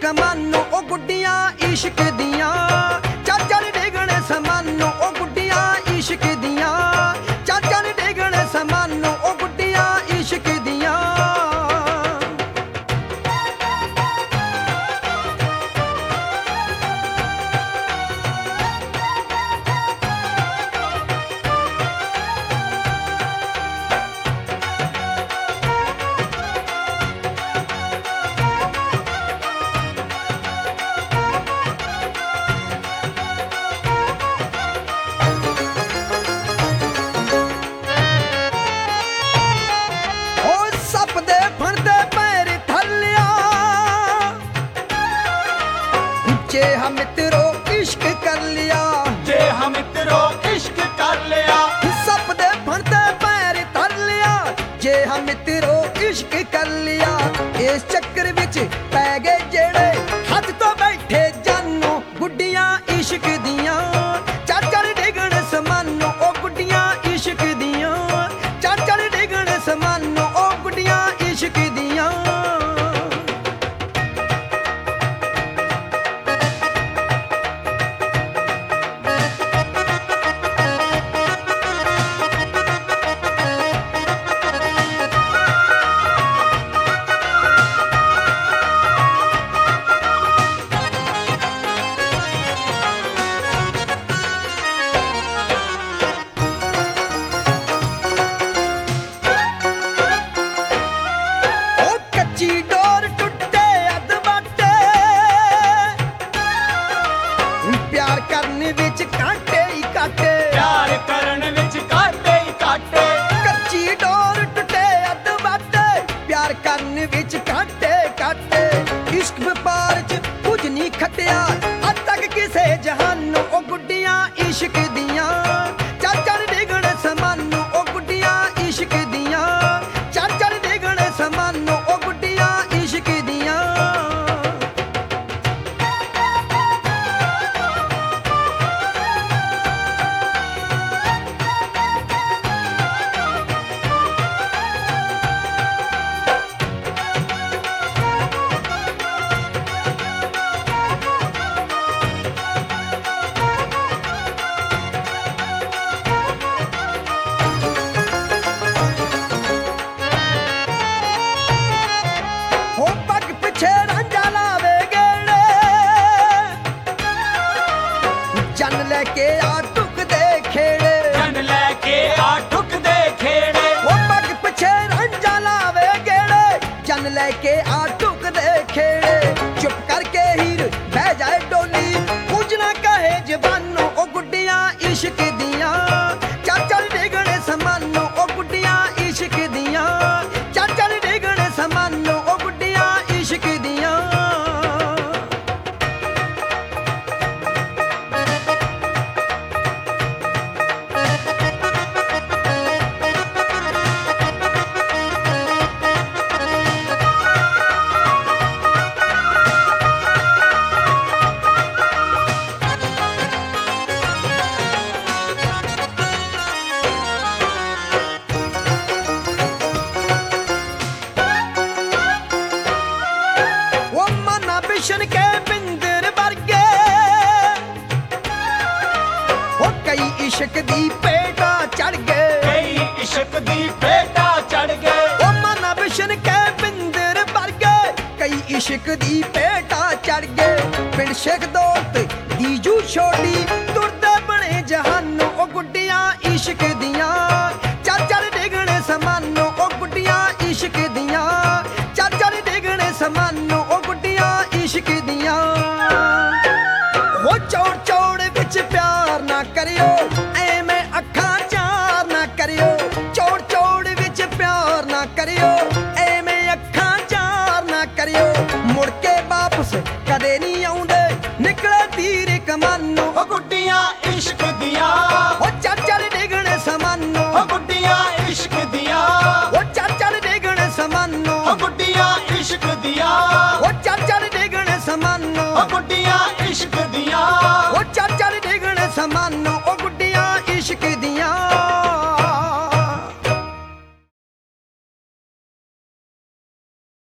समानों ओ गुड्डियां इश्क दियां, चाचा ने डेगण समानों ओ गुड्डियां इश्क दियां, चाचा ने डेगण समानों ओ गुड्डियां इश्क दियां। जे हम मित्रों इश्क कर लिया, जे हम मित्रों इश्क कर लिया, सब दे फणते पैर धर लिया, जे हम मित्रों इश्क कर लिया। इस चक्कर विच पै गए जेड़े हद तो बैठे जानों गुड्डियां इश्क दियां, चाचा ने डेगण समानों ओ गुड्डियां इश्क दियां, चाचा ने डेगण समानों ओ गुड्डियां इश्क दियां। प्यार करने विच कांटे ही कांटे, प्यार करने विच कांटे ही कांटे, कच्ची डोर टुटे अध बाटे, प्यार करने विच कांटे कांटे। इश्क व्यापार च कुछ नहीं खटिया अज तक किसे जहानों ओ गुड्डियां इश्क दियां, चाचा ने डेगण समानों ओ गुड्डियां इश्क दियां, चाचा ने डेगण समानों ओ गुड्डियां इश्क दियां। जन लेके आ टुकदे खेड़े, जन लेके आ टुकदे खेड़े, वो पग पिछे रंजा लावे गेड़े, जन लेके आ टुकदे खेड़े। चुप करके हीर बह जाए डोली, कुछ ना कहे जवानों ओ गुड्डियां इश्क दियां, चाचा ने डेगण समानों ओ गुड्डियां इश्क दियां, चाचा ने डेगण समानों ओ गुड्डियां इश्क दियां। बिशन के बिंदर वर्गे वो कई इश्क दी पेटा चढ़ गए, कई इश्क दी पेटा चढ़ गए, वो मना बिशन के बिंदर वर्गे कई इश्क दी पेटा चढ़ गए। पिंड शेख दोस्त दीजू छोड़ी तुरदे बने जहानों ओ गुड्डियां इश्क दियां, चाचा ने डेगण समानों ओ गुड्डियां इश्क दियां, चाचा ने डेगण समानों ओ गुड्डियां इश्क दियां। वो चौड़ चौड़ विच प्यार ना करियो, एवें अखां चार ना करियो, चौड़ चौड़ विच प्यार ना करियो, एवें अखां चार ना करियो। मुड़ के वापस कदे नहीं आउंदे निकले तीर कमानों ओ गुड्डियां इश्क दियां, ओ चाचा ने डेगण समानों ओ गुड्डियां इश्क दियां, ओ चाचा ने डेगण समानों ओ गुड्डियां इश्क दियां, ओ चाचा ने डेगण समानों ओ गुड्डियां इश्क